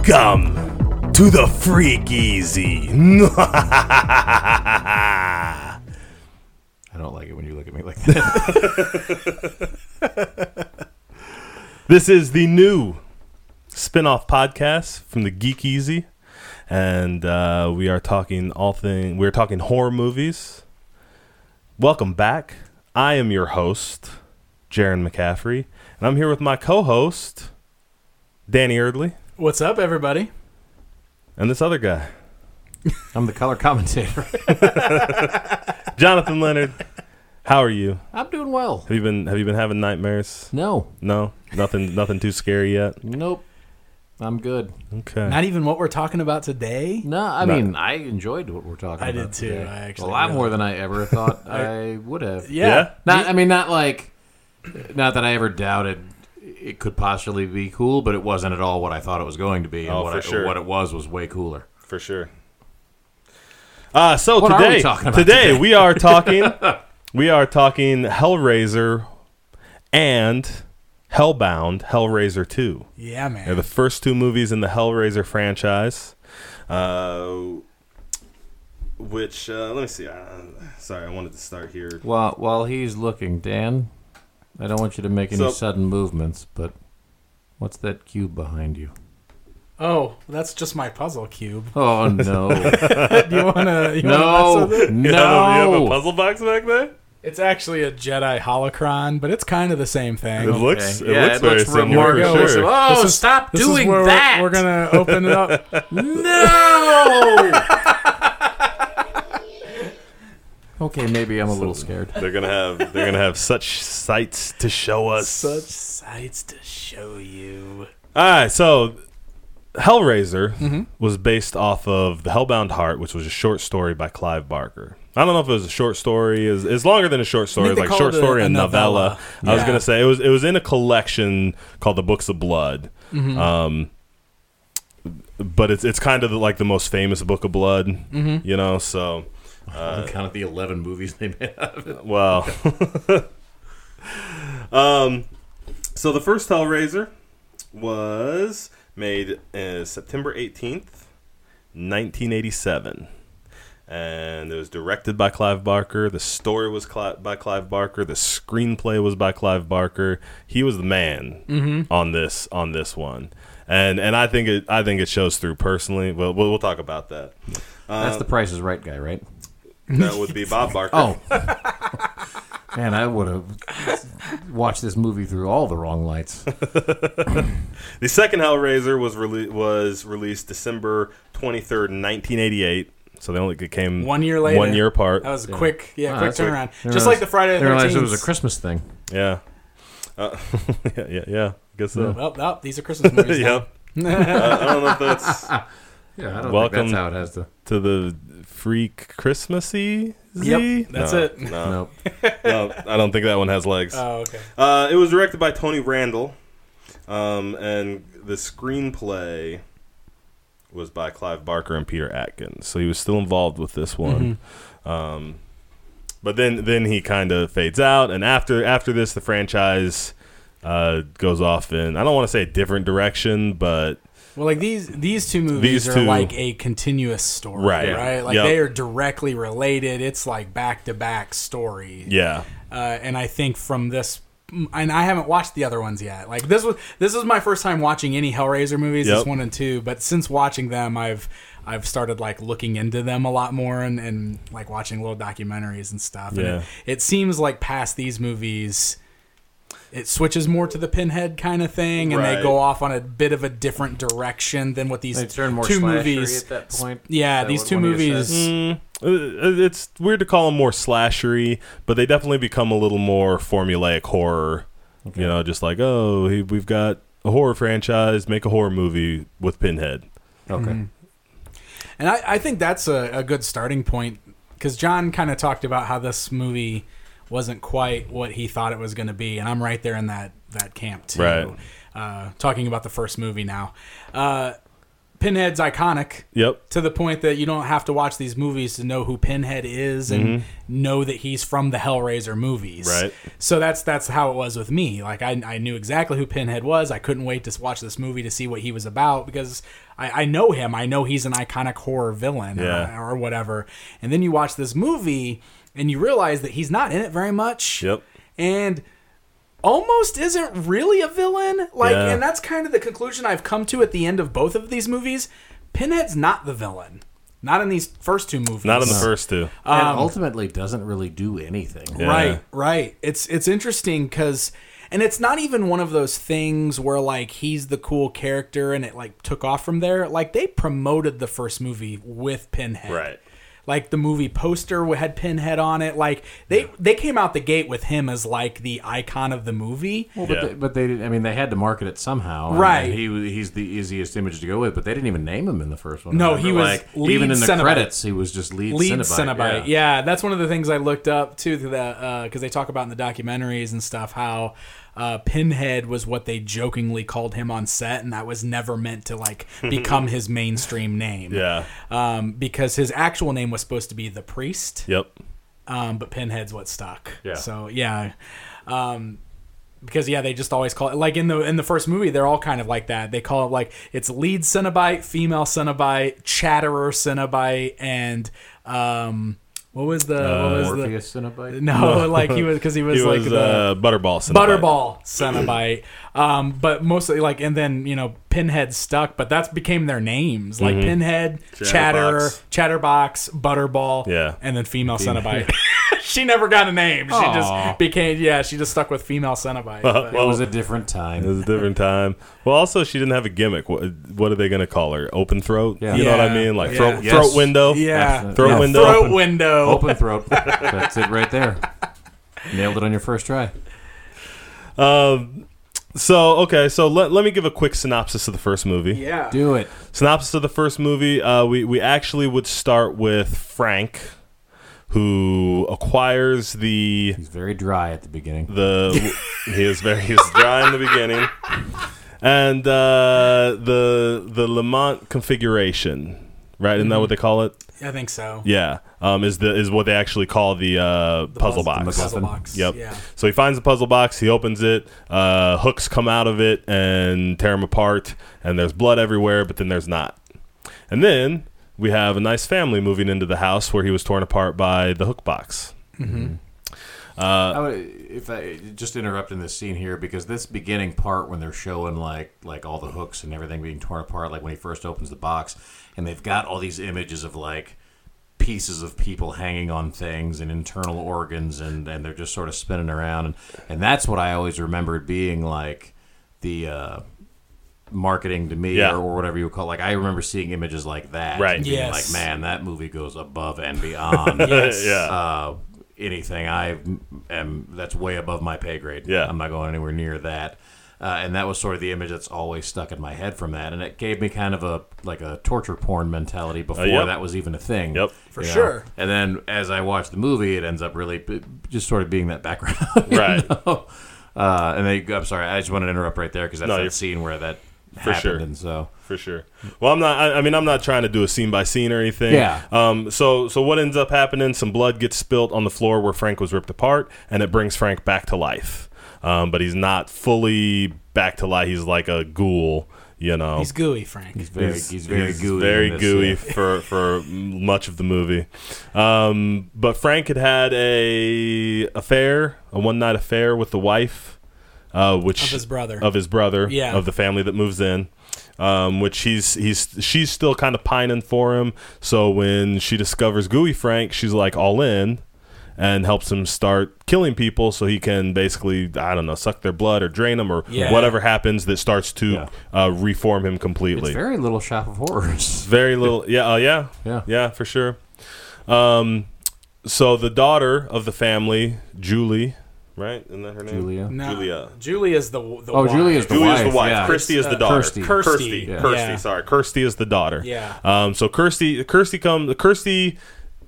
Welcome to the Freak Easy. I don't like it when you look at me like that. This is the new spin-off podcast from the Geek Easy, and we are talking we're talking horror movies. Welcome back. I am your host, Jaron McCaffrey, and I'm here with my co-host, Danny Erdley. What's up, everybody? And this other guy, I'm the color commentator. Jonathan Leonard. How are you? I'm doing well. Have you been having nightmares? No. Nothing too scary yet. Nope. I'm good. Okay. Not even what we're talking about today? No, I mean, I enjoyed what we're talking about. I did too. Today. I actually a lot really- more than I ever thought I would have. Yeah. Not that I ever doubted it could possibly be cool, but it wasn't at all what I thought it was going to be. And for sure. What it was way cooler. For sure. So What are today, we talking about today? we are talking Hellraiser and Hellbound, Hellraiser 2. Yeah, man. They're the first two movies in the Hellraiser franchise. Which let me see. Sorry, I wanted to start here. While he's looking, Dan, I don't want you to make any sudden movements, but what's that cube behind you? Oh, that's just my puzzle cube. Oh, no. Do you want to No. mess with it? You have a puzzle box back there? It's actually a Jedi holocron, but it's kind of the same thing. It looks Yeah, very it looks similar. remarkable. For sure. Oh, This is- stop This is doing where that! We're going to open it up. No! Okay, maybe I'm a little scared. They're gonna have such sights to show us. Such sights to show you. All right, so Hellraiser was based off of The Hellbound Heart, which was a short story by Clive Barker. I don't know if it was a short story. It's longer than a short story. It's they like call short it story a and novella. I was Yeah. gonna say it was in a collection called The Books of Blood. But it's kind of like the most famous Book of Blood, you know. So, Count the 11 movies they made out of it. well, so the first Hellraiser was made September 18th, 1987. And it was directed by Clive Barker. The story was by Clive Barker. The screenplay was by Clive Barker. He was the man on this one, and I think it shows through personally. Well, we'll talk about that. That's the Price is Right guy, right? That would be Bob Barker. Oh. Man, I would have watched this movie through all the wrong lights. The second Hellraiser was released December 23rd, 1988. So they only came 1 year later. 1 year apart. That was a quick that's turnaround. quick. Just like the Friday the 13th. I realized it was a Christmas thing. Yeah. Yeah. Guess so. Well, these are Christmas movies. Yep. I don't know if that's Yeah, I don't Welcome think that's how it has to. to the freak Christmassy. Yep, that's it. No, Nope. no, I don't think that one has legs. Oh, okay. It was directed by Tony Randall, and the screenplay was by Clive Barker and Peter Atkins. So he was still involved with this one. But then he kind of fades out, and after this, the franchise goes off in, I don't want to say a different direction, but Well, like these two movies These are two- like a continuous story, Right. Like Yep. they are directly related. It's like back-to-back story. yeah. And I think from this, and I haven't watched the other ones yet. Like this was my first time watching any Hellraiser movies, Yep. this 1 and 2. But since watching them, I've started like looking into them a lot more and like watching little documentaries and stuff. Yeah. And it seems like past these movies, it switches more to the Pinhead kind of thing, and Right. they go off on a bit of a different direction than what these They turn more two slashery movies. at that point. Yeah, Is that these what two one of you movies. said? It's weird to call them more slashery, but they definitely become a little more formulaic horror. Okay. You know, just like, we've got a horror franchise, make a horror movie with Pinhead. Okay. And I think that's a good starting point, because John kind of talked about how this movie wasn't quite what he thought it was going to be, and I'm right there in that camp too. Right. Talking about the first movie now. Pinhead's iconic. Yep. To the point that you don't have to watch these movies to know who Pinhead is and know that he's from the Hellraiser movies. Right. So that's how it was with me. Like I knew exactly who Pinhead was. I couldn't wait to watch this movie to see what he was about because I know him. I know he's an iconic horror villain or whatever. And then you watch this movie and you realize that he's not in it very much. Yep. And almost isn't really a villain. And that's kind of the conclusion I've come to at the end of both of these movies. Pinhead's not the villain. Not in these first two movies. Not in the first two. And ultimately doesn't really do anything. Yeah. Right. It's interesting because, and it's not even one of those things where like he's the cool character and it like took off from there. Like they promoted the first movie with Pinhead. Right. Like the movie poster had Pinhead on it. Like they came out the gate with him as like the icon of the movie. Well, but they did. I mean, they had to market it somehow, right? And he's the easiest image to go with. But they didn't even name him in the first one. No, remember? he was like lead even in the Cenobite. credits, he was just lead Cenobite. Yeah, that's one of the things I looked up too, because they talk about in the documentaries and stuff how Pinhead was what they jokingly called him on set, and that was never meant to like become his mainstream name. Yeah. Because his actual name was supposed to be the Priest. Yep. But Pinhead's what stuck. Yeah. So yeah. Because they just always call it like in the first movie they're all kind of like that. They call it like it's lead Cenobite, female Cenobite, Chatterer Cenobite, and what was the Morpheus Cenobite? No, like he was like the Butterball Cenobite. Butterball Cenobite. But mostly like, and then Pinhead stuck, but that became their names like Pinhead, Chatterbox, Butterball, and then female Cenobite. She never got a name. She just became she just stuck with female Cenobite. It was a different time. It was a different time. Well, also she didn't have a gimmick. What are they going to call her? Open throat? Yeah. You know what I mean? Like throat window? Yeah. Throat window. Throat window. Open throat. That's it right there. Nailed it on your first try. So let me give a quick synopsis of the first movie. Yeah. Do it. Synopsis of the first movie. We actually would start with Frank, who acquires He's very dry at the beginning. He's dry in the beginning, and the Lamont configuration, right? Isn't that what they call it? I think so. Yeah, is what they actually call the puzzle box. The puzzle box. Yep. Yeah. So he finds the puzzle box. He opens it. Hooks come out of it and tear him apart. And there's blood everywhere, but then there's not. And then we have a nice family moving into the house where he was torn apart by the hook box. Mm-hmm. If I just interrupt in this scene here, because this beginning part when they're showing like all the hooks and everything being torn apart, like when he first opens the box, and they've got all these images of like pieces of people hanging on things and internal organs, and they're just sort of spinning around, and that's what I always remembered being like the marketing to me, or whatever you would call it. Like I remember seeing images like that, right? And being like, man, that movie goes above and beyond. Anything that's way above my pay grade. Yeah, I'm not going anywhere near that. And that was sort of the image that's always stuck in my head from that, and it gave me kind of a torture porn mentality before that was even a thing. Yep, for sure. And then as I watch the movie, it ends up really just sort of being that background, right? I'm sorry, I just wanted to interrupt right there because that's that scene where that happened, sure. and so. For sure. Well, I'm not. I'm not trying to do a scene by scene or anything. Yeah. So what ends up happening? Some blood gets spilt on the floor where Frank was ripped apart, and it brings Frank back to life. But he's not fully back to life. He's like a ghoul. He's gooey, Frank. He's very gooey. Very gooey for much of the movie. But Frank had a one night affair with the wife, which of his brother, of the family that moves in. Which she's still kind of pining for him. So when she discovers Gooey Frank, she's like all in and helps him start killing people so he can basically, I don't know, suck their blood or drain them or whatever happens that starts to reform him completely. It's very Little Shop of Horrors. Very little. Yeah, for sure. So the daughter of the family, Julie, right? Isn't that her name? Julia. No. Julia. Julia's the wife. Julia's the wife. Julia's the wife. Yeah. Kirsty is the daughter. Kirsty. Kirsty. Sorry, Kirsty is the daughter. Yeah. So Kirsty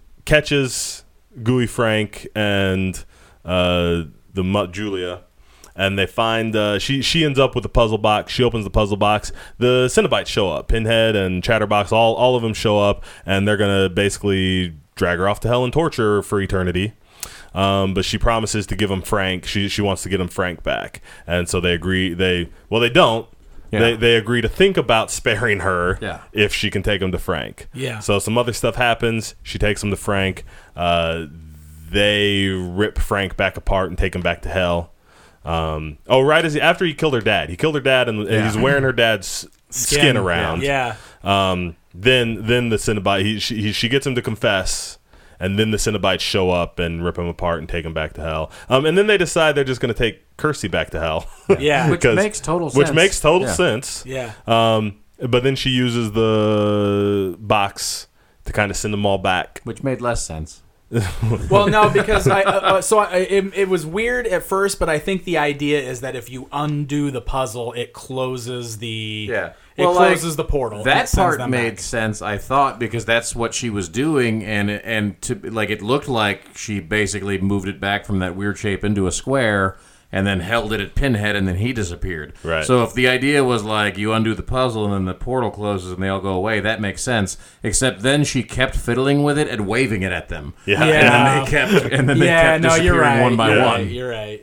catches Gooey Frank and Julia, and they find she ends up with the puzzle box. She opens the puzzle box. The Cenobites show up. Pinhead and Chatterbox, all of them show up, and they're gonna basically drag her off to hell and torture her for eternity. But she promises to give him Frank. She wants to get him Frank back, and so they agree. They don't. Yeah. They agree to think about sparing her if she can take him to Frank. Yeah. So some other stuff happens. She takes him to Frank. They rip Frank back apart and take him back to hell. Right after he killed her dad. He killed her dad, and he's wearing her dad's skin around. Yeah. Then the Cenobite, she gets him to confess. And then the Cenobites show up and rip him apart and take him back to hell. And then they decide they're just going to take Kirsty back to hell. Yeah. Which makes total sense. Yeah. But then she uses the box to kind of send them all back. Which made less sense. Well, no, because it was weird at first, but I think the idea is that if you undo the puzzle, it closes the closes the portal. That part made sense, I thought, because that's what she was doing, and to like it looked like she basically moved it back from that weird shape into a square. And then held it at Pinhead, and then he disappeared. Right. So if the idea was like you undo the puzzle and then the portal closes and they all go away, that makes sense. Except then she kept fiddling with it and waving it at them. Yeah. And then they kept disappearing one by one. You're right.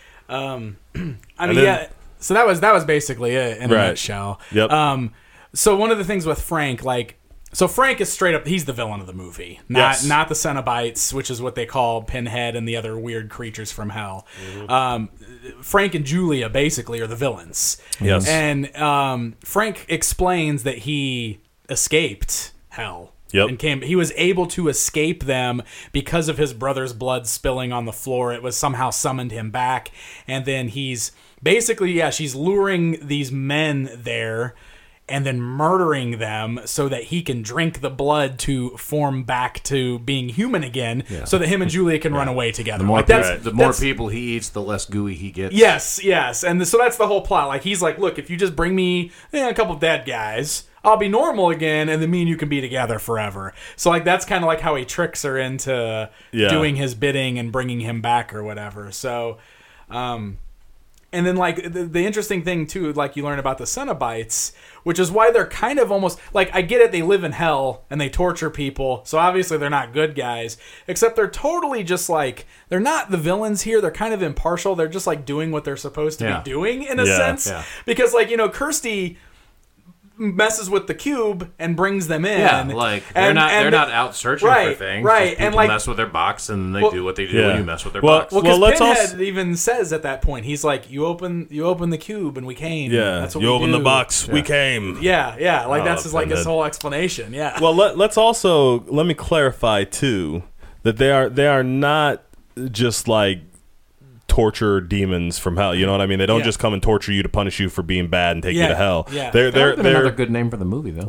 So that was basically it in a nutshell. Yep. So one of the things with Frank, so Frank is straight up, he's the villain of the movie. Not the Cenobites, which is what they call Pinhead and the other weird creatures from hell. Mm-hmm. Frank and Julia basically are the villains. Yes. And Frank explains that he escaped hell. Yep. And he was able to escape them because of his brother's blood spilling on the floor. It was somehow summoned him back. And then he's basically, she's luring these men there and then murdering them so that he can drink the blood to form back to being human again, so that him and Julia can run away together. The more people he eats, the less gooey he gets. Yes. And so that's the whole plot. He's like, look, if you just bring me a couple of dead guys, I'll be normal again, and then me and you can be together forever. So that's kind of how he tricks her into doing his bidding and bringing him back or whatever. So, and then the interesting thing too, you learn about the Cenobites, which is why they're kind of almost I get it, they live in hell and they torture people, so obviously they're not good guys, except they're totally just they're not the villains here. They're kind of impartial. They're just doing what they're supposed to be doing in a sense, because Kirsty messes with the cube and brings them in. Yeah, they're not out searching for things. Right, just people mess with their box and they do what they do when you mess with their box. Well, because Pinhead even says at that point, he's like, "You open the cube and we came." Yeah, that's what you we open do. the box, we came. Yeah. That's his whole explanation. Yeah. Well, let me clarify too that they are not just torture demons from hell. You know what I mean? They don't just come and torture you to punish you for being bad and take you to hell. Yeah. They're another good name for the movie, though.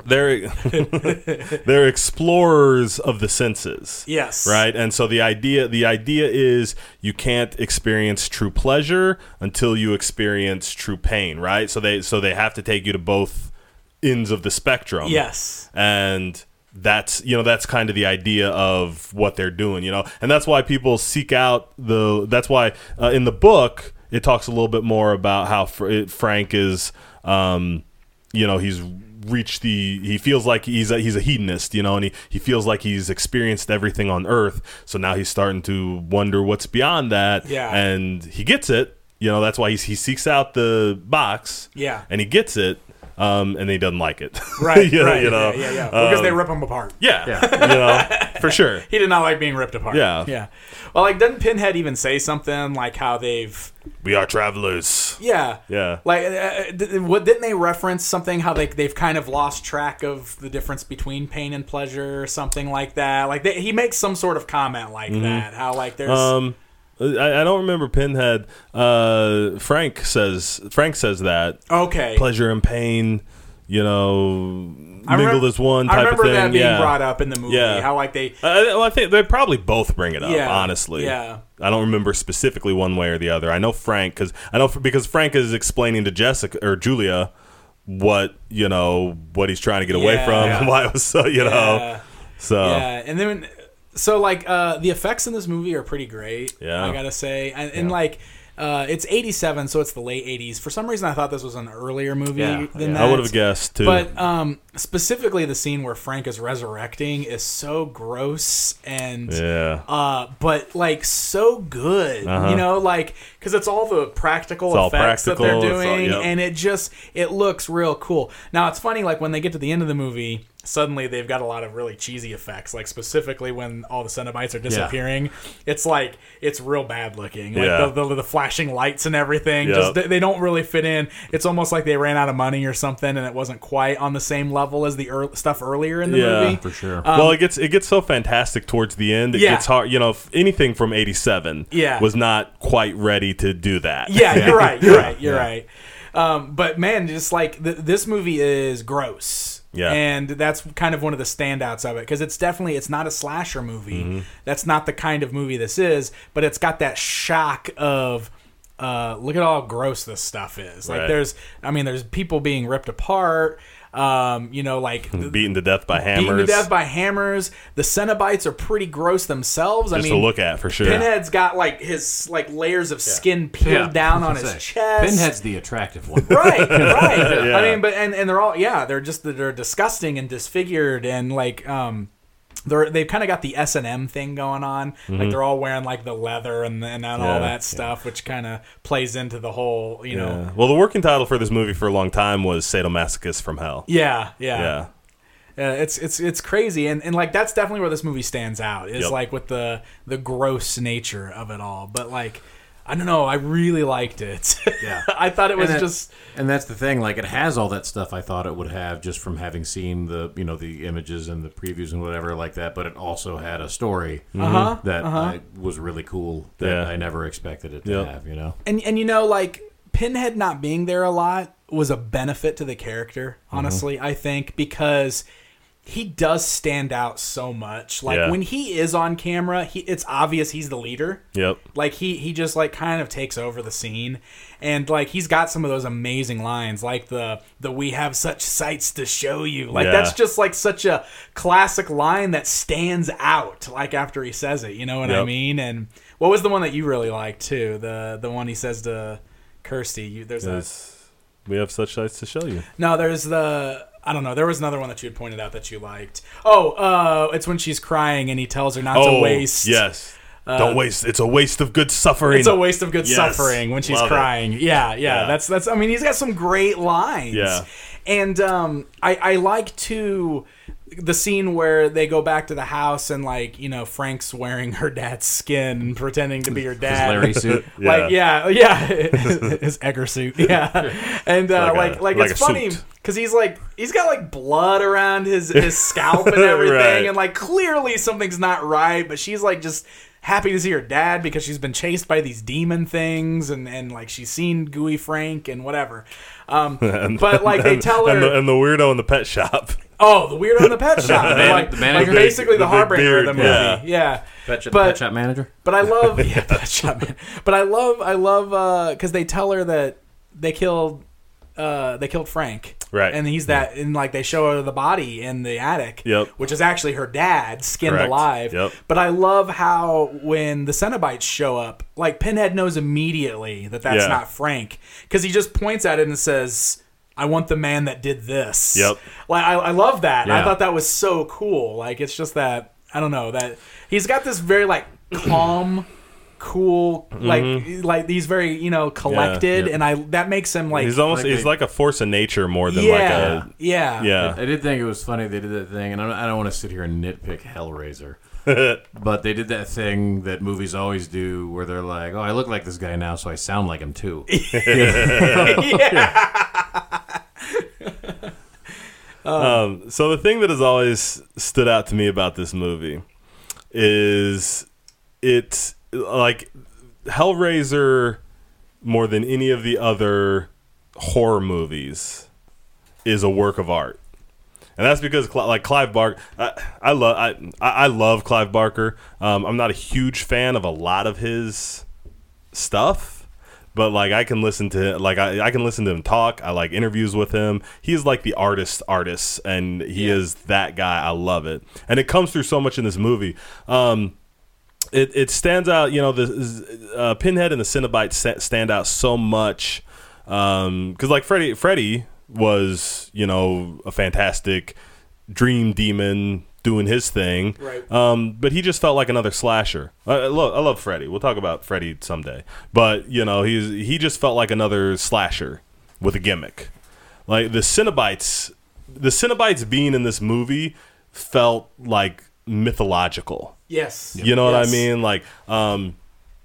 They're explorers of the senses. Yes. Right? And so the idea is you can't experience true pleasure until you experience true pain, right? So they have to take you to both ends of the spectrum. Yes. And that's kind of the idea of what they're doing, and that's why people seek out that's why in the book it talks a little bit more about how Frank is he's reached he feels like he's a hedonist, and he feels like he's experienced everything on earth, so now he's starting to wonder what's beyond that. And he gets it, that's why he seeks out the box, and he gets it. And he doesn't like it. Right, because they rip him apart. For sure. He did not like being ripped apart. Yeah. Well, doesn't Pinhead even say something how we are travelers. Yeah. Yeah. Didn't they reference something how they've kind of lost track of the difference between pain and pleasure or something like that? He makes some sort of comment that. How there's. I don't remember Pinhead. Frank says that. Okay. Pleasure and pain, mingled as one type of thing. I remember that being brought up in the movie. Yeah. How they. I think they probably both bring it up. Yeah. Honestly. Yeah. I don't remember specifically one way or the other. I know Frank because Frank is explaining to Jessica or Julia what he's trying to get away from and why it was so so. Yeah, and then. So, the effects in this movie are pretty great, I gotta say. And It's 87, so it's the late 80s. For some reason, I thought this was an earlier movie than that. I would have guessed, too. But specifically, the scene where Frank is resurrecting is so gross and... but, like, so good. You know, like... Because it's all the practical effects that they're doing, and it looks real cool. Now, it's funny, like, when they get to the end of the movie... Suddenly they've got a lot of really cheesy effects, like specifically when all the Cenobites are disappearing. It's like it's real bad looking, like the flashing lights and everything. Just they don't really fit in. It's almost like they ran out of money or something, and it wasn't quite on the same level as the stuff earlier in the movie. For sure. Well, it gets so fantastic towards the end. It gets hard. You know, anything from 87 was not quite ready to do that. Yeah, you're right. But man, just like this movie is gross. Yeah. And that's kind of one of the standouts of it, because it's not a slasher movie. Mm-hmm. That's not the kind of movie this is, but it's got that shock of look at how gross this stuff is. Like there's people being ripped apart. Like beaten to death by hammers. The Cenobites are pretty gross themselves. Just to look at, for sure. Pinhead's got like his like layers of skin peeled down on his chest. Pinhead's the attractive one. Right. I mean, but and they're all they're disgusting and disfigured, and like they've kind of got the S&M thing going on. Mm-hmm. Like they're all wearing like the leather and all that stuff, which kind of plays into the whole, you know. Well, the working title for this movie for a long time was Sadomasochist from Hell. Yeah. It's crazy, and like that's definitely where this movie stands out. Is like with the gross nature of it all, but like. I don't know. I really liked it. Yeah, I thought it was and that's the thing. Like, it has all that stuff I thought it would have just from having seen the images and the previews and whatever like that. But it also had a story that was really cool that I never expected it to have. You know, and like Pinhead not being there a lot was a benefit to the character. Honestly, I think because. He does stand out so much. Like when he is on camera, it's obvious he's the leader. Yep. Like he just like kind of takes over the scene, and like he's got some of those amazing lines, like the "We have such sights to show you." Like that's just like such a classic line that stands out. Like after he says it, you know what I mean? And what was the one that you really liked too? The one he says to Kirsty. We have such sights to show you. No, there's I don't know. There was another one that you had pointed out that you liked. It's when she's crying and he tells her not to waste. Yes. Don't waste. It's a waste of good suffering. It's a waste of good suffering when she's crying. Yeah. That's. I mean, he's got some great lines. Yeah. And I like the scene where they go back to the house and like Frank's wearing her dad's skin and pretending to be her dad. His Larry suit. His Egger suit. Yeah. And like it's funny. Because he's got like blood around his scalp and everything, and like clearly something's not right. But she's like just happy to see her dad because she's been chased by these demon things, and like she's seen Gooey Frank and whatever. But like they tell her, and the weirdo in the pet shop. Oh, the weirdo in the pet shop, the manager, like basically the harbinger of the movie. Yeah. Pet shop manager. But I love pet shop man. But I love because they tell her that they killed Frank. Right. And he's that, and like they show her the body in the attic, which is actually her dad, skinned alive. Yep. But I love how when the Cenobites show up, like Pinhead knows immediately that that's not Frank, because he just points at it and says, "I want the man that did this." Yep. Like I love that. Yeah. I thought that was so cool. Like it's just that I don't know that he's got this very like calm. Cool, like he's very collected, and that makes him like he's like a force of nature more than like a I did think it was funny they did that thing, and I don't want to sit here and nitpick Hellraiser, but they did that thing that movies always do where they're like, "Oh, I look like this guy now, so I sound like him too." So the thing that has always stood out to me about this movie is it's like Hellraiser, more than any of the other horror movies, is a work of art, and that's because like Clive Barker. I love Clive Barker. I'm not a huge fan of a lot of his stuff, but like I can listen to I can listen to him talk. I like interviews with him. He's like the artist, and he is that guy. I love it, and it comes through so much in this movie. it stands out. You know, the Pinhead and the Cenobites stand out so much because like Freddy was, you know, a fantastic dream demon doing his thing, right? But he just felt like another slasher. I love Freddy. We'll talk about Freddy someday, but you know, he just felt like another slasher with a gimmick. Like the Cenobites being in this movie felt like mythological. Yes, you know what I mean, like and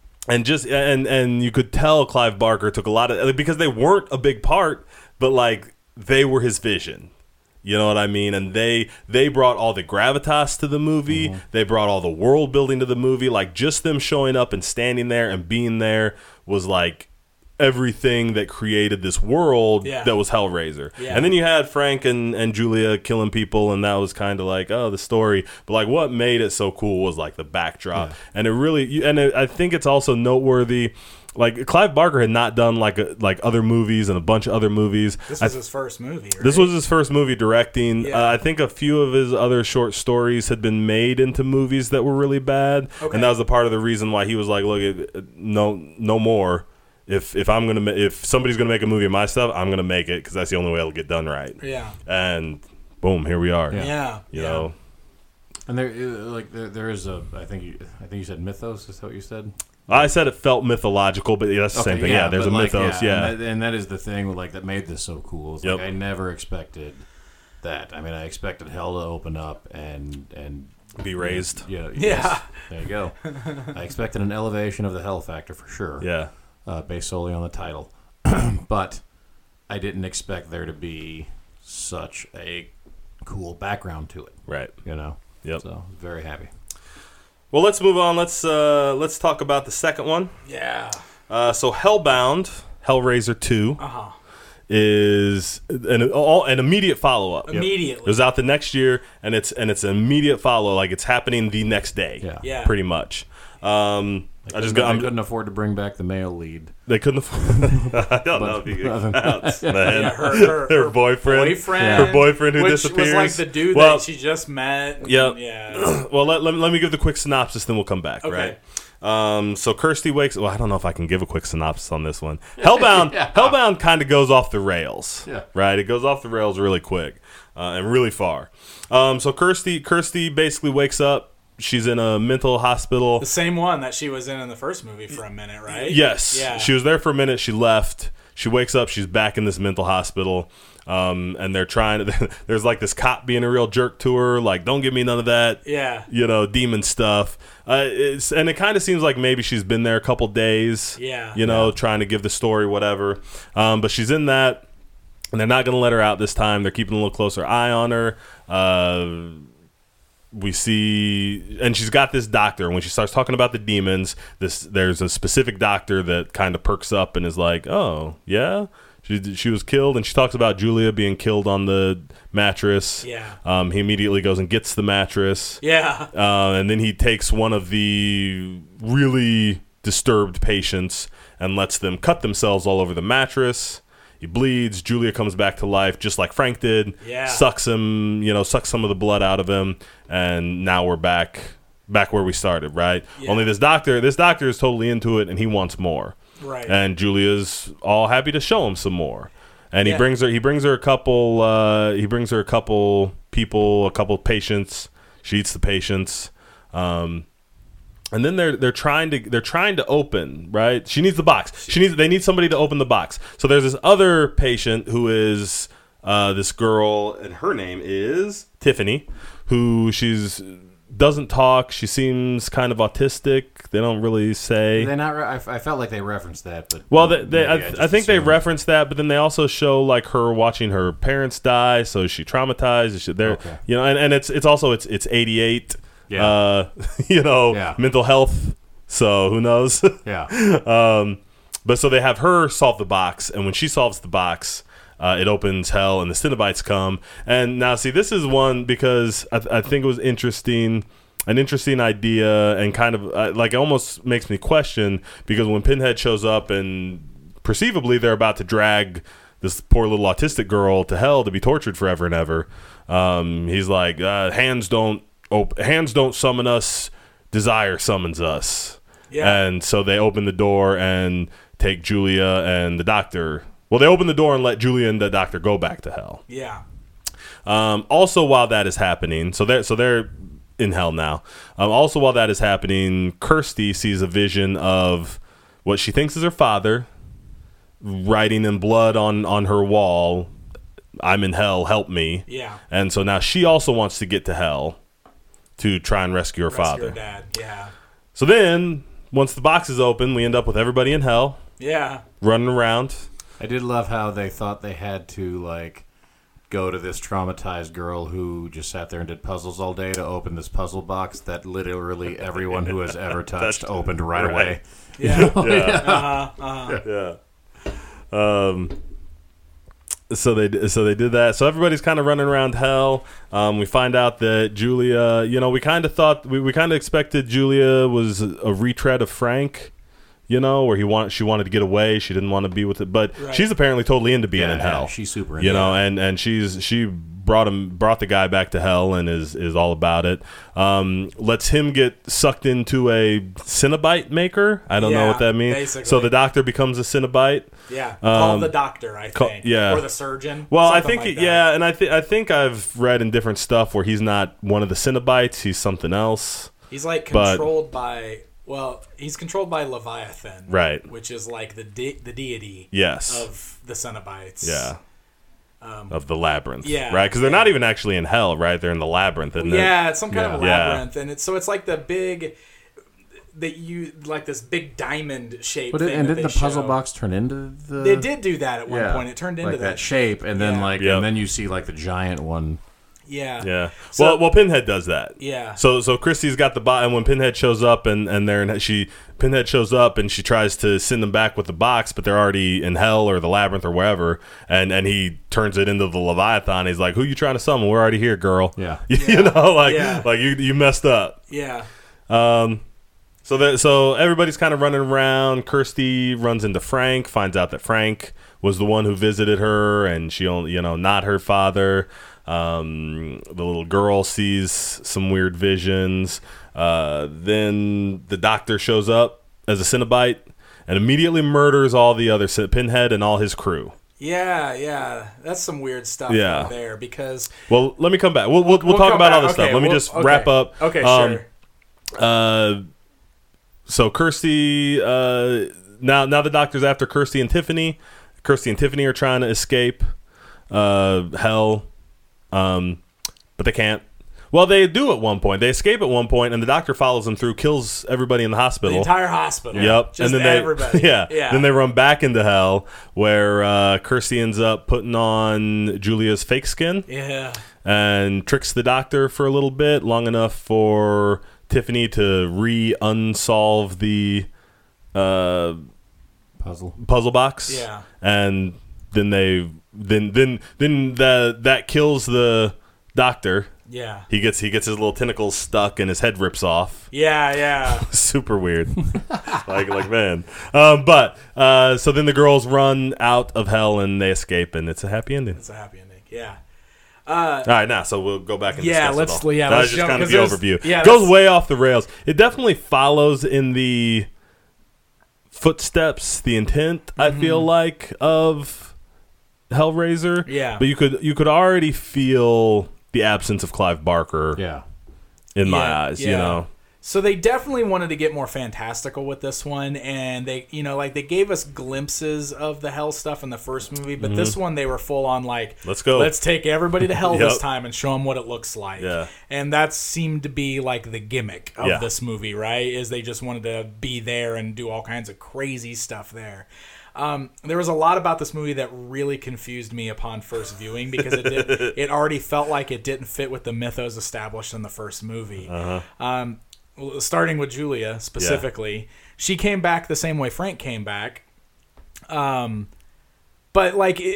you could tell Clive Barker took a lot of, because they weren't a big part, but like they were his vision. You know what I mean? And they brought all the gravitas to the movie. Mm-hmm. They brought all the world building to the movie. Like just them showing up and standing there and being there was like everything that created this world that was Hellraiser. Yeah. And then you had Frank and Julia killing people, and that was kind of like, oh, the story. But like what made it so cool was like the backdrop. Yeah. And it really, I think it's also noteworthy. Like Clive Barker had not done like other movies and a bunch of other movies. This was his first movie. Right? This was his first movie directing. Yeah. I think a few of his other short stories had been made into movies that were really bad, and that was a part of the reason why he was like, "Look, no more. If somebody's gonna make a movie of my stuff, I'm gonna make it because that's the only way it'll get done right." Yeah. And boom, here we are. Yeah. You know. And there is a I think you said mythos. Is that what you said? I said it felt mythological, but that's the same thing. Yeah, there's a mythos. And that is the thing like that made this so cool. It's like I never expected that. I mean, I expected hell to open up and be raised. Yeah. Yes, there you go. I expected an elevation of the hell factor for sure. Yeah. Based solely on the title, but I didn't expect there to be such a cool background to it. Right. You know. Yep. So very happy. Well, let's move on. Let's talk about the second one. Yeah. So Hellbound, Hellraiser 2, is an immediate follow up. Immediately, it was out the next year, and it's an immediate follow. Like it's happening the next day. Yeah. Pretty much. I couldn't afford to bring back the male lead. They couldn't afford. I don't know if you could counts, man. Yeah, her boyfriend. Her boyfriend who disappears. Was like the dude that she just met. Yep. Yeah. Well, let me give the quick synopsis, then we'll come back. Okay. Right. So Kirsty wakes. Well, I don't know if I can give a quick synopsis on this one. Hellbound. Hellbound kind of goes off the rails. Yeah. Right. It goes off the rails really quick and really far. So Kirsty basically wakes up. She's in a mental hospital. The same one that she was in the first movie for a minute, right? Yes. Yeah. She was there for a minute. She left. She wakes up. She's back in this mental hospital. And they're trying to... There's like this cop being a real jerk to her. Like, don't give me none of that, demon stuff. And it kind of seems like maybe she's been there a couple days. Yeah. Trying to give the story, whatever. But she's in that. And they're not going to let her out this time. They're keeping a little closer eye on her. We see, and she's got this doctor, and when she starts talking about the demons, there's a specific doctor that kind of perks up and is like, oh, yeah? She was killed, and she talks about Julia being killed on the mattress. Yeah. He immediately goes and gets the mattress. Yeah. And then he takes one of the really disturbed patients and lets them cut themselves all over the mattress. He bleeds. Julia comes back to life just like Frank did. Yeah. Sucks him, sucks some of the blood out of him, and now we're back where we started, right? Yeah. Only this doctor is totally into it, and he wants more. Right. And Julia's all happy to show him some more. And he brings her a couple people, a couple patients. She eats the patients. And then they're trying to open, right? She needs the box. They need somebody to open the box. So there's this other patient who is this girl, and her name is Tiffany, who doesn't talk. She seems kind of autistic. They don't really say. I felt like they referenced that, but I think they referenced that, but then they also show like her watching her parents die, so she traumatized. And it's also it's 88. Yeah. Mental health. So who knows? Yeah. But so they have her solve the box, and when she solves the box, it opens hell, and the Cenobites come. And now, see, this is one because I think it was an interesting idea, and kind of like it almost makes me question, because when Pinhead shows up and perceivably they're about to drag this poor little autistic girl to hell to be tortured forever and ever, he's like, hands don't summon us, desire summons us. Yeah. And so they open the door and take Julia and the doctor. Well, they open the door and let Julia and the doctor go back to hell. Yeah. Also, while that is happening, so they're in hell now. Also, while that is happening, Kirsty sees a vision of what she thinks is her father writing in blood on her wall, "I'm in hell, help me." Yeah. And so now she also wants to get to hell to try and rescue her father. Her dad. Yeah. So then, once the box is open, we end up with everybody in hell. Yeah. Running around. I did love how they thought they had to, like, go to this traumatized girl who just sat there and did puzzles all day to open this puzzle box that literally everyone who has ever touched opened right away. Yeah. Yeah. So they did that. So everybody's kind of running around hell. We find out that Julia, we kind of thought we kind of expected Julia was a retread of Frank, where she wanted to get away. She didn't want to be with it, but she's apparently totally into being in hell. She's super into it. And she brought the guy back to hell and is all about it. Lets him get sucked into a Cenobite maker. I don't know what that means. Basically. So the doctor becomes a Cenobite. Yeah, called the doctor, I think. Or the surgeon. Well, I think and I think I've read in different stuff where he's not one of the Cenobites. He's something else. He's like controlled by. Well, he's controlled by Leviathan, right? Which is like the deity, yes, of the Cenobites, yeah, of the labyrinth, yeah, right? Because they're not even actually in hell, right? They're in the labyrinth, isn't it? Yeah, it's some kind of labyrinth, and it's like the big this big diamond shape. But thing didn't the puzzle box turn into the? They did do that at one point. It turned into that shape, and then and then you see like the giant one. Yeah. Yeah. So, well, Pinhead does that. Yeah. So Christy's got the and when Pinhead shows up and Pinhead shows up and she tries to send them back with the box, but they're already in hell or the labyrinth or wherever, and he turns it into the Leviathan. He's like, "Who you trying to summon? We're already here, girl." Yeah. like you messed up. Yeah. So everybody's kind of running around. Kirsty runs into Frank, finds out that Frank was the one who visited her, and she only, not her father. The little girl sees some weird visions. Then the doctor shows up as a Cenobite and immediately murders all the other Pinhead and all his crew. Yeah, that's some weird stuff right there. Because let me come back. We'll talk about all this stuff. Let me just wrap up. Okay, sure. So Kirsty, now the doctor's after Kirsty and Tiffany. Kirsty and Tiffany are trying to escape hell. But they can't. Well, they do at one point. They escape at one point, and the doctor follows them through, kills everybody in the hospital. The entire hospital. Yep. Just and then everybody. Yeah. Then they run back into hell, where Kirsty ends up putting on Julia's fake skin. Yeah. And tricks the doctor for a little bit, long enough for Tiffany to unsolve the puzzle box. Yeah. And then that kills the doctor. Yeah. He gets his little tentacles stuck and his head rips off. Yeah. Super weird. like man. So then the girls run out of hell and they escape, and it's a happy ending. Yeah. All right, now so we'll go back and discuss it all. That was just kind of the overview. Yeah, it goes way off the rails. It definitely follows in the footsteps, the intent, I feel like, of Hellraiser. Yeah. But you could already feel the absence of Clive Barker. Yeah. In my eyes, So they definitely wanted to get more fantastical with this one, and they gave us glimpses of the hell stuff in the first movie, but this one they were full on let's go. Let's take everybody to hell this time and show them what it looks like. Yeah. And that seemed to be like the gimmick of this movie, right? Is they just wanted to be there and do all kinds of crazy stuff there. There was a lot about this movie that really confused me upon first viewing because it already felt like it didn't fit with the mythos established in the first movie. Starting with Julia specifically, she came back the same way Frank came back, but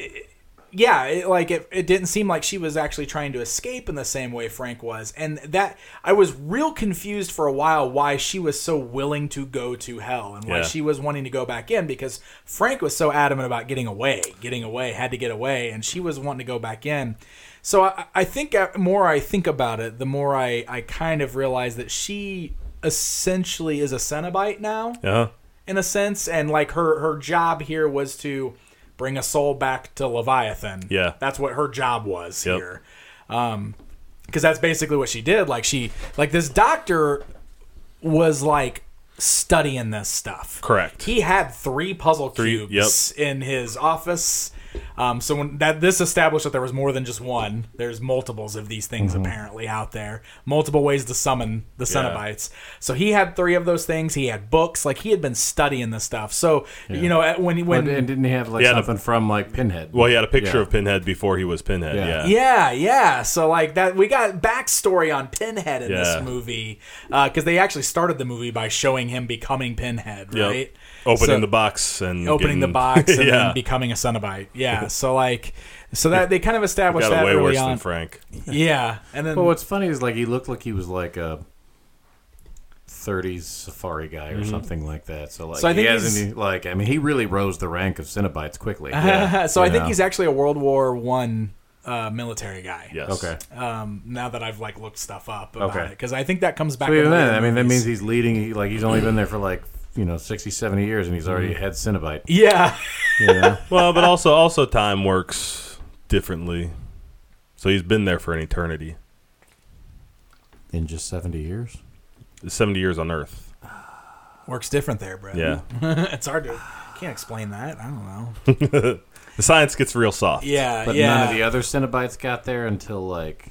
it didn't seem like she was actually trying to escape in the same way Frank was, and that I was real confused for a while why she was so willing to go to hell and why she was wanting to go back in, because Frank was so adamant about getting away, had to get away, and she was wanting to go back in. So I think the more I think about it, the more I kind of realize that she essentially is a Cenobite now. Yeah. In a sense, and like her job here was to bring a soul back to Leviathan. Yeah. That's what her job was here. Because that's basically what she did. Like this doctor was like studying this stuff. Correct. He had 3 puzzle cubes in his office. So when this established that there was more than just one. There's multiples of these things apparently out there. Multiple ways to summon the Cenobites. So he had 3 of those things. He had books. Like he had been studying this stuff. So when and didn't he have like something from like Pinhead? Well, he had a picture of Pinhead before he was Pinhead. Yeah. So like that, we got backstory on Pinhead in this movie because they actually started the movie by showing him becoming Pinhead, right? Yep. Opening the box and then becoming a Cenobite. Yeah. So that they kind of established that way early worse on. than Frank. Yeah. And then what's funny is like he looked like he was like a 30s safari guy or something like that. So like he hasn't he really rose the rank of Cenobites quickly. I think he's actually a World War I military guy. Yes. Okay. Now that I've like looked stuff up about it, because I think that comes back. So even then, that means he's leading. Like he's only been there for like 60, 70 years, and he's already a head Cenobite. Yeah. Well, but also time works differently. So he's been there for an eternity. In just 70 years? 70 years on Earth. Works different there, bro. Yeah. It's hard to... Can't explain that. I don't know. The science gets real soft. Yeah, but none of the other Cenobites got there until, like,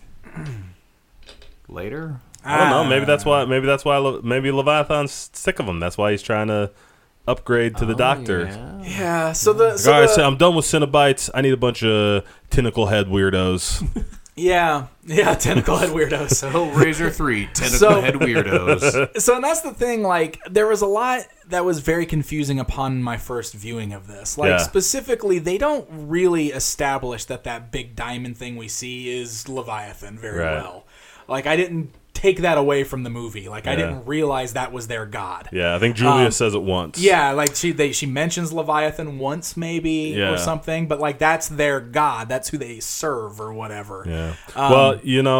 later? I don't know. Maybe that's why. Maybe Leviathan's sick of him. That's why he's trying to upgrade to the Doctor. Yeah. I'm done with Cenobites. I need a bunch of tentacle head weirdos. Yeah, tentacle head weirdos. So Hellraiser 3, tentacle head weirdos. So and that's the thing. Like, there was a lot that was very confusing upon my first viewing of this. Like, specifically, they don't really establish that big diamond thing we see is Leviathan very well. Like, I didn't take that away from the movie. Like, I didn't realize that was their god. Yeah, I think Julia says it once. Yeah, like she mentions Leviathan once maybe or something, but like that's their god. That's who they serve or whatever. Yeah. Well,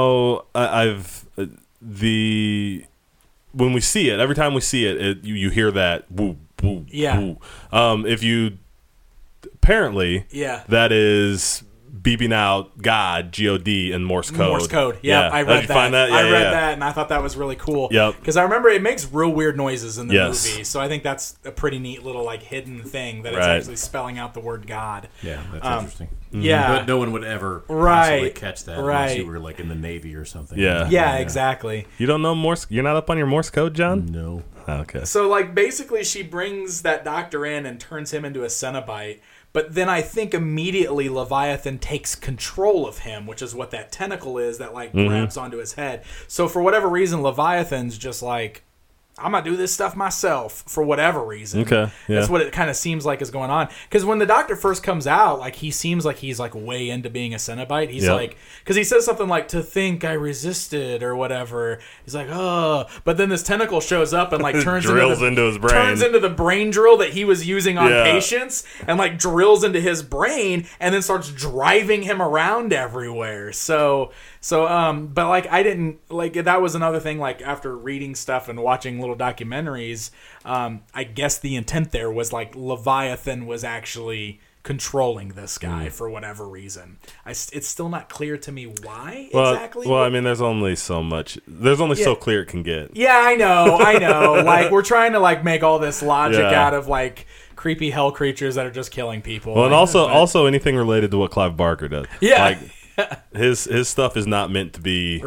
when we see it, every time we see it, you hear that woo woo woo. Apparently that is beeping out God, G-O-D, and Morse code. Morse code. Yeah, I read that. Find that? Yeah, I read that, and I thought that was really cool. Yep. Because I remember it makes real weird noises in the movie, so I think that's a pretty neat little like hidden thing that it's actually spelling out the word God. Yeah, that's interesting. Yeah, but no one would ever possibly catch that unless you were like in the Navy or something. Yeah, exactly. You don't know Morse? You're not up on your Morse code, John? No. Okay. So like basically, she brings that doctor in and turns him into a Cenobite. But then I think immediately Leviathan takes control of him, which is what that tentacle is that like grabs onto his head. So for whatever reason, Leviathan's just like, I'm going to do this stuff myself for whatever reason. Okay. Yeah. That's what it kind of seems like is going on. Because when the doctor first comes out, like he seems like he's like way into being a Cenobite. He's like, because he says something like, to think I resisted or whatever. He's like, oh. But then this tentacle shows up and like turns into his brain. Turns into the brain drill that he was using on patients and like drills into his brain and then starts driving him around everywhere. But like I didn't like that was another thing. Like after reading stuff and watching little documentaries, I guess the intent there was like Leviathan was actually controlling this guy for whatever reason. It's still not clear to me why exactly. Well, I mean, there's only so much. There's only so clear it can get. Yeah, I know. Like we're trying to like make all this logic out of like creepy hell creatures that are just killing people. Well, and also anything related to what Clive Barker does. Yeah. Like, his stuff is not meant to be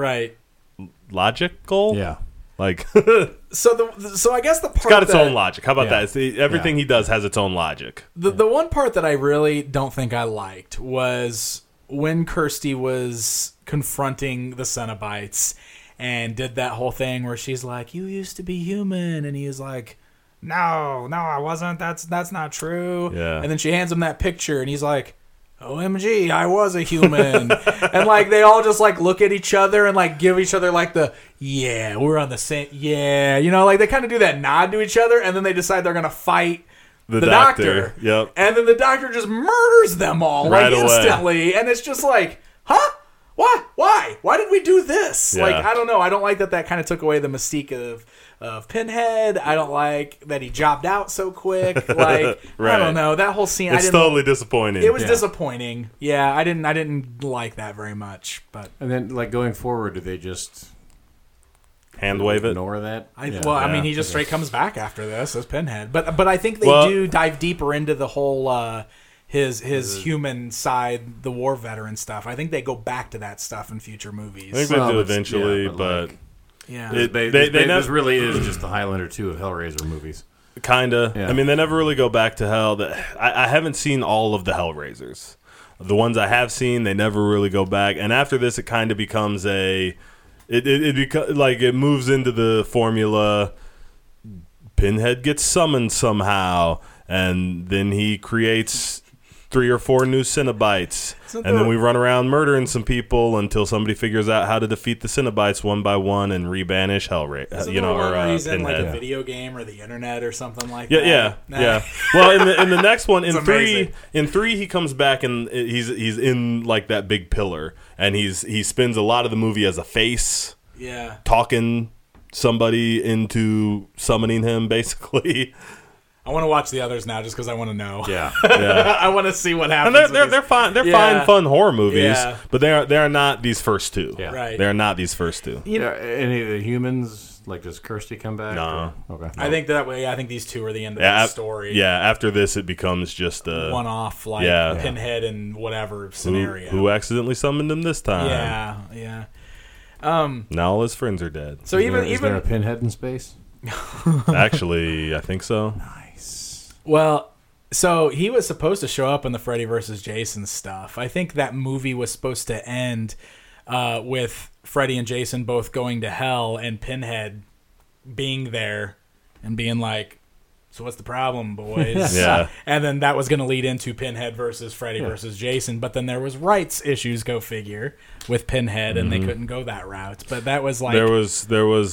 logical. Yeah. Like so I guess the part it's got its own logic. How about that? Everything he does has its own logic. The one part that I really don't think I liked was when Kirsty was confronting the Cenobites and did that whole thing where she's like, "You used to be human," and he is like, No, I wasn't. That's not true. Yeah. And then she hands him that picture, and he's like, OMG, I was a human. And like they all just like look at each other and like give each other like we're on the same like they kind of do that nod to each other, and then they decide they're gonna fight the doctor. Yep. And then the doctor just murders them all right like away. instantly, and it's just like, huh? Why did we do this? Yeah. Like, I don't know. I don't like that kind of took away the mystique of Pinhead. I don't like that he jobbed out so quick. Like, right. I don't know. That whole scene, it's totally disappointing. It was disappointing. Yeah, I didn't like that very much. But and then, like, going forward, do they just hand wave it? Ignore that? I mean, he just straight comes back after this as Pinhead. But I think they do dive deeper into the whole his human side, the war veteran stuff. I think they go back to that stuff in future movies. I think they do eventually, but this really is just the Highlander 2 of Hellraiser movies. Kinda. Yeah. I mean, they never really go back to hell. I haven't seen all of the Hellraisers. The ones I have seen, they never really go back. And after this, it kind of becomes it moves into the formula. Pinhead gets summoned somehow, and then he creates 3 or 4 new Cenobites, and then we run around murdering some people until somebody figures out how to defeat the Cenobites one by one and rebanish Hellraiser. Pinhead, like a video game or the internet or something like that. Yeah. Well, in the next one, in three, he comes back and he's in like that big pillar, and he spends a lot of the movie as a face, talking somebody into summoning him, basically. I want to watch the others now just because I want to know. Yeah. I want to see what happens. And they're fine. They're fine, fun horror movies, but they are not these first two. Yeah. Right. They are not these first two. Any of the humans, like, does Kirsty come back? No. Okay. I think that way. I think these two are the end of the story. Yeah. After this, it becomes just a one-off, Pinhead and whatever scenario. Who accidentally summoned him this time? Yeah. Now all his friends are dead. So is there a Pinhead in space? Actually, I think so. Well, so he was supposed to show up in the Freddy vs. Jason stuff. I think that movie was supposed to end with Freddy and Jason both going to hell and Pinhead being there and being like, so what's the problem, boys? Yeah. And then that was going to lead into Pinhead versus Freddy versus Jason. But then there was rights issues, go figure, with Pinhead, and they couldn't go that route. But that was like... There was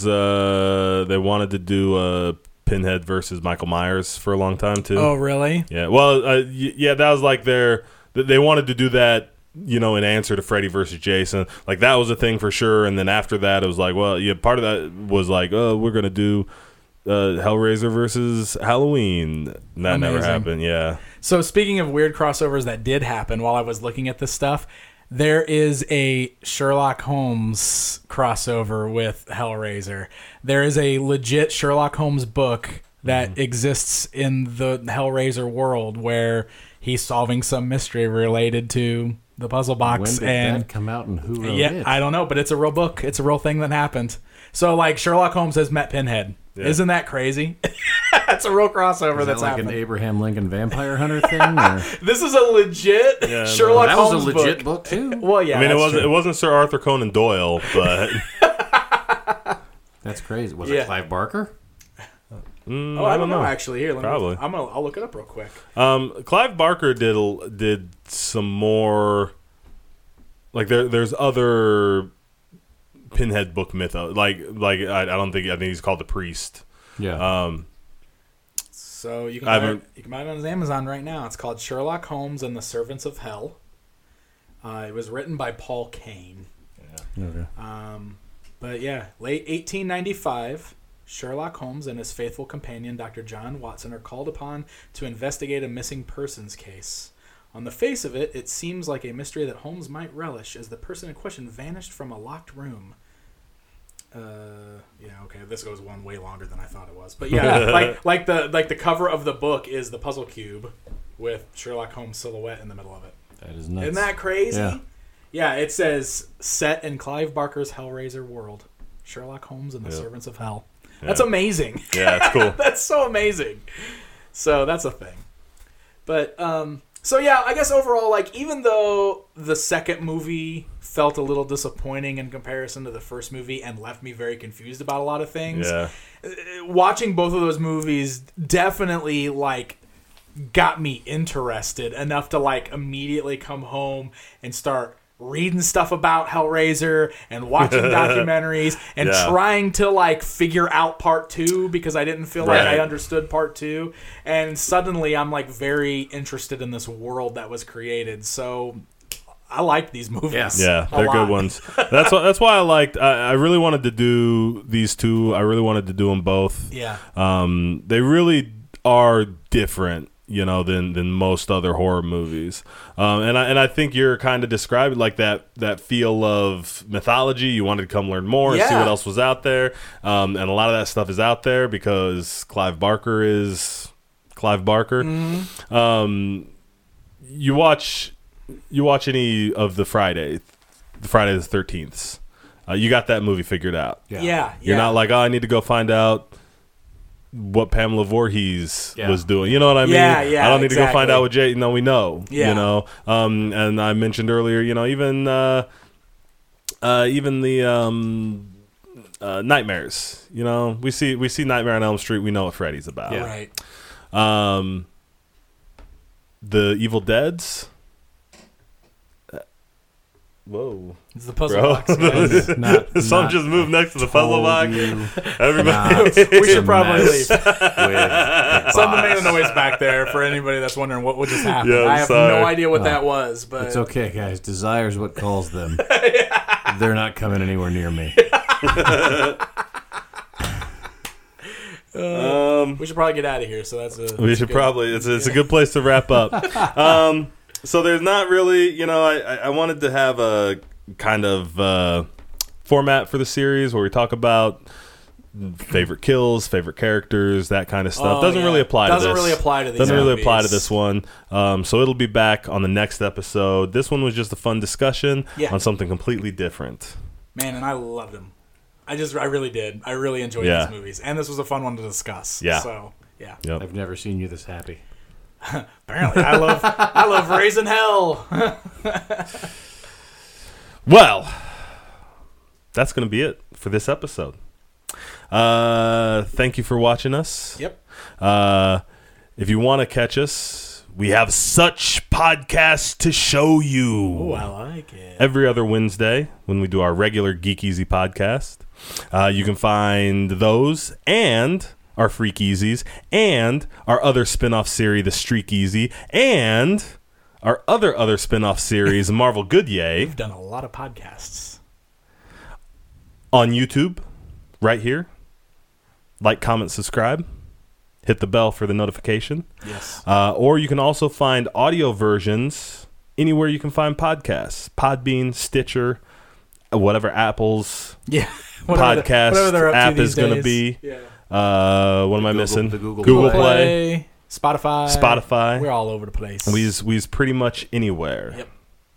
they wanted to do Pinhead versus Michael Myers for a long time too. Oh, really? Yeah. Well, that was like they wanted to do that, in answer to Freddy versus Jason. Like, that was a thing for sure. And then after that, it was like, well, part of that was like, oh, we're gonna do Hellraiser versus Halloween. And that never happened. Yeah. So speaking of weird crossovers that did happen while I was looking at this stuff, there is a Sherlock Holmes crossover with Hellraiser. There is a legit Sherlock Holmes book that exists in the Hellraiser world where he's solving some mystery related to the puzzle box. When did that come out and who wrote it? I don't know, but it's a real book. It's a real thing that happened. So, like, Sherlock Holmes has met Pinhead. Yeah. Isn't that crazy? That's a real crossover that's like happened. An Abraham Lincoln Vampire Hunter thing? Or? This is a legit Sherlock Holmes book. That was a legit book too. Well, yeah. I mean, it wasn't Sir Arthur Conan Doyle, but that's crazy. Was it Clive Barker? I don't know. Actually, here, probably. I'll look it up real quick. Clive Barker did some more. Like there's other Pinhead book mythos. Like I think he's called The Priest. Yeah. So you can buy it on Amazon right now. It's called Sherlock Holmes and the Servants of Hell. It was written by Paul Kane. Yeah. Okay. But yeah, late 1895, Sherlock Holmes and his faithful companion, Dr. John Watson, are called upon to investigate a missing persons case. On the face of it, it seems like a mystery that Holmes might relish, as the person in question vanished from a locked room. This goes one way longer than I thought it was. But yeah, like the cover of the book is the puzzle cube with Sherlock Holmes' silhouette in the middle of it. That is nuts. Isn't that crazy? Yeah. Yeah, it says set in Clive Barker's Hellraiser world. Sherlock Holmes and the Servants of Hell. Yeah. That's amazing. Yeah, that's cool. That's so amazing. So that's a thing. But so yeah, I guess overall, like, even though the second movie felt a little disappointing in comparison to the first movie and left me very confused about a lot of things, watching both of those movies definitely, like, got me interested enough to, like, immediately come home and start reading stuff about Hellraiser and watching documentaries and trying to, like, figure out part 2 because I didn't feel like I understood part 2. And suddenly I'm, like, very interested in this world that was created. So I like these movies. Yeah, they're good ones. That's why I liked. I really wanted to do these two. I really wanted to do them both. Yeah. They really are different, than most other horror movies. And I think you're kind of describing like that feel of mythology. You wanted to come learn more and see what else was out there. And a lot of that stuff is out there because Clive Barker is Clive Barker. Mm-hmm. You watch any of the Friday the 13th. You got that movie figured out. Yeah. You're not like, I need to go find out what Pamela Voorhees was doing. You know what I mean? Yeah, I don't need to go find out what Jay. No, we know. Yeah. And I mentioned earlier, even the nightmares. We see Nightmare on Elm Street. We know what Freddy's about. Yeah. Right. The Evil Deads. Whoa. It's the puzzle box, guys. Some just moved next to the puzzle box. Everybody. We should probably leave. Someone made a noise back there for anybody that's wondering what just happened. I have no idea what that was. But it's okay, guys. Desire's what calls them. They're not coming anywhere near me. We should probably get out of here. So it's a good place to wrap up. So there's not really, I wanted to have a kind of format for the series where we talk about favorite kills, favorite characters, that kind of stuff. Doesn't really apply to this. Doesn't really apply to these Doesn't really movies. apply to this one. So it'll be back on the next episode. This one was just a fun discussion on something completely different. Man, and I loved them. I really did. I really enjoyed these movies, and this was a fun one to discuss. Yeah. So yeah. Yep. I've never seen you this happy. Apparently, I love raising hell. Well, that's going to be it for this episode. Thank you for watching us. Yep. If you want to catch us, we have such podcasts to show you. Oh, I like it. Every other Wednesday when we do our regular Geek Easy podcast. You can find those and our Freak Easies, and our other spin-off series, the Streak Easy, and our other spin-off series, Marvel Good Yay. We've done a lot of podcasts. On YouTube, right here. Like, comment, subscribe. Hit the bell for the notification. Yes. Or you can also find audio versions anywhere you can find podcasts. Podbean, Stitcher, whatever Apple's podcast app is going to be. Yeah. What am I missing? The Google Play, Spotify. We're all over the place. We's pretty much anywhere. Yep.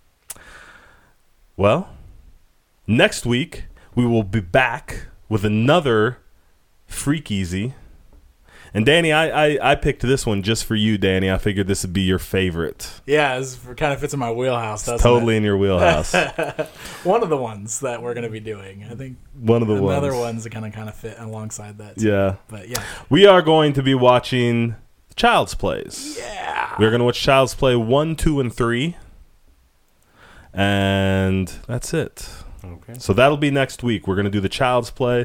Well, next week we will be back with another Freak Easy. And Danny, I picked this one just for you, Danny. I figured this would be your favorite. Yeah, it kind of fits in my wheelhouse, doesn't totally in your wheelhouse. One of the ones that we're going to be doing. I think one of the other ones that kind of fit alongside that too. Yeah. But yeah. We are going to be watching Child's Plays. Yeah. We're going to watch Child's Play 1, 2, and 3. And that's it. Okay. So that'll be next week. We're going to do the Child's Play.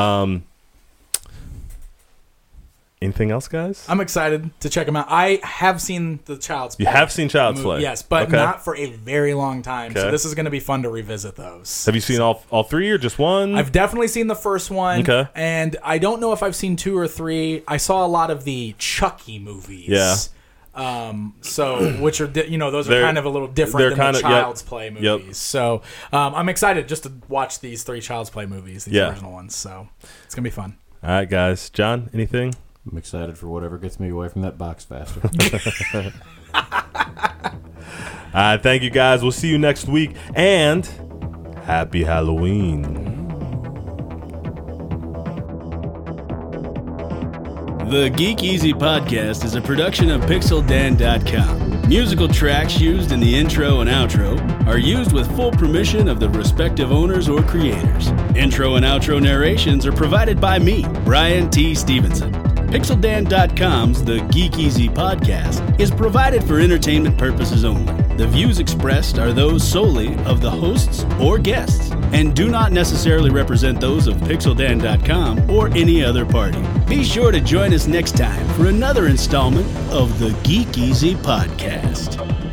Anything else, guys? I'm excited to check them out. I have seen the Child's Play. You have seen Child's Play? Yes, but not for a very long time. Okay. So this is going to be fun to revisit those. Have you seen all three or just one? I've definitely seen the first one. Okay. And I don't know if I've seen 2 or 3. I saw a lot of the Chucky movies. Yeah. Which are those are kind of a little different than the Child's Play movies. Yep. So I'm excited just to watch these 3 Child's Play movies, these original ones. So it's gonna be fun. All right, guys. John, anything? I'm excited for whatever gets me away from that box faster. All right, thank you, guys. We'll see you next week, and happy Halloween. The Geek Easy Podcast is a production of PixelDan.com. Musical tracks used in the intro and outro are used with full permission of the respective owners or creators. Intro and outro narrations are provided by me, Brian T. Stevenson. PixelDan.com's The Geek Easy Podcast is provided for entertainment purposes only. The views expressed are those solely of the hosts or guests and do not necessarily represent those of PixelDan.com or any other party. Be sure to join us next time for another installment of The Geek Easy Podcast.